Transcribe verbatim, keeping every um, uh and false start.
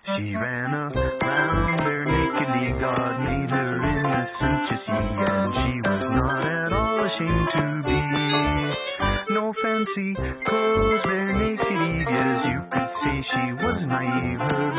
She ran around bare nakedly, God made her innocent, you see, and she was not at all ashamed to be. No fancy clothes, bare naked Eve, yes, you could say she was naive. Her